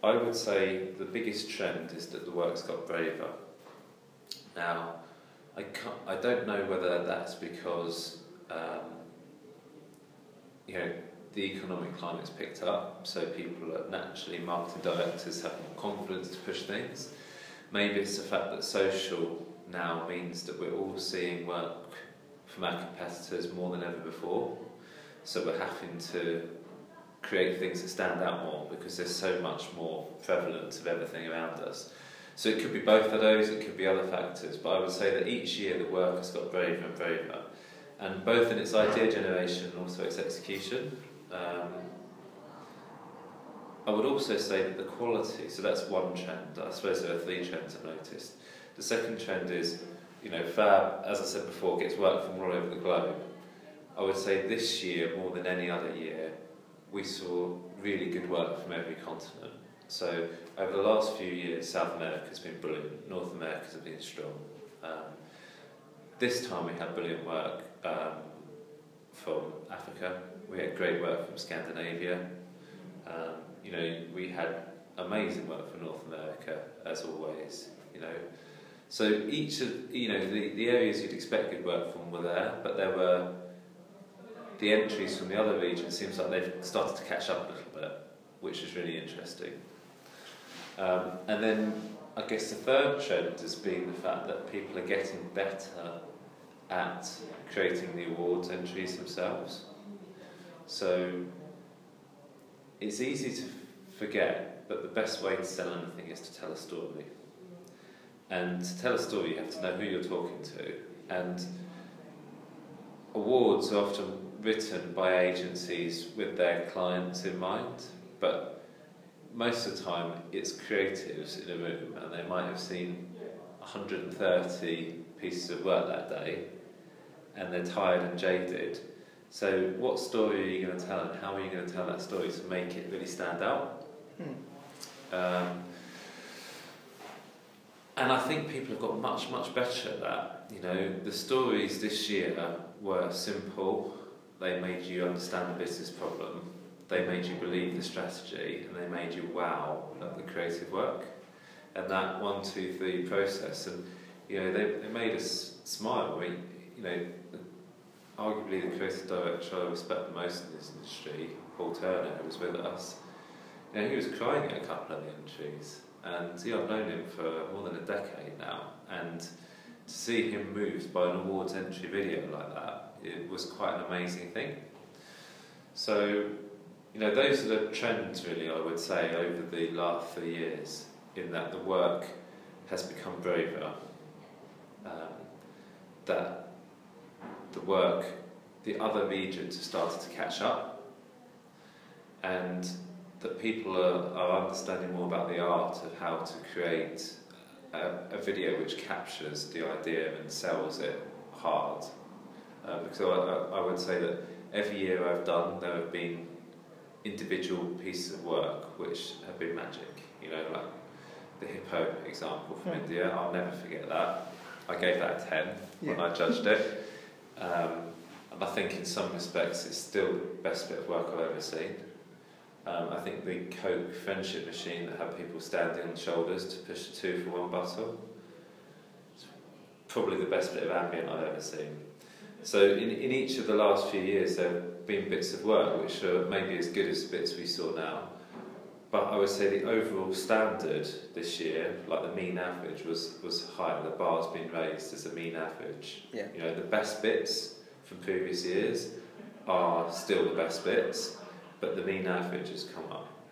I would say the biggest trend is that the work's got braver. Now, I don't know whether that's because you know, the economic climate's picked up, so people are naturally, marketing directors have more confidence to push things. Maybe it's the fact that social now means that we're all seeing work from our competitors more than ever before, so we're having to create things that stand out more because there's so much more prevalence of everything around us. So it could be both of those, it could be other factors, but I would say that each year the work has got braver and braver, and both in its idea generation and also its execution. I would also say that the quality, so that's one trend. I suppose there are three trends I've noticed. The second trend is, you know, Fab, as I said before, gets work from all over the globe. I would say this year, more than any other year, we saw really good work from every continent. So over the last few years, South America's been brilliant, North America's been strong. This time we had brilliant work from Africa, we had great work from Scandinavia, you know, we had amazing work from North America, as always, you know. So each of, you know, the areas you'd expect good work from were there, but there were the entries from the other regions seems like they've started to catch up a little bit, which is really interesting. And then I guess the third trend has been the fact that people are getting better at creating the awards entries themselves. So it's easy to forget, but the best way to sell anything is to tell a story. And to tell a story, you have to know who you're talking to. And awards are often written by agencies with their clients in mind, but most of the time it's creatives in a room and they might have seen 130 pieces of work that day and they're tired and jaded. So what story are you going to tell and how are you going to tell that story to make it really stand out? And I think people have got much, much better at that. You know, the stories this year were simple. They made you understand the business problem. They made you believe the strategy, and they made you wow at the creative work. And that 1, 2, 3 process, and you know, they made us smile. You know, arguably the creative director I respect the most in this industry, Paul Turner, who was with us. You know, he was crying at a couple of the entries. And yeah, I've known him for more than a decade now, and to see him moved by an awards entry video like that, it was quite an amazing thing. So, you know, those are the trends really, I would say, over the last 3 years, in that the work has become braver, that the work, the other regions have started to catch up, and that people are understanding more about the art of how to create a video which captures the idea and sells it hard. Because I would say that every year I've done, there have been individual pieces of work which have been magic. You know, like the hippo example from India, I'll never forget that. I gave that a 10 when I judged it. And I think in some respects it's still the best bit of work I've ever seen. I think the Coke friendship machine that had people standing on shoulders to push 2 for 1 bottle, it's probably the best bit of ambient I've ever seen. So in each of the last few years there have been bits of work which are maybe as good as the bits we saw now, but I would say the overall standard this year, like the mean average, was higher. The bar's been raised as a mean average. Yeah. You know, the best bits from previous years are still the best bits, but the mean average has come up.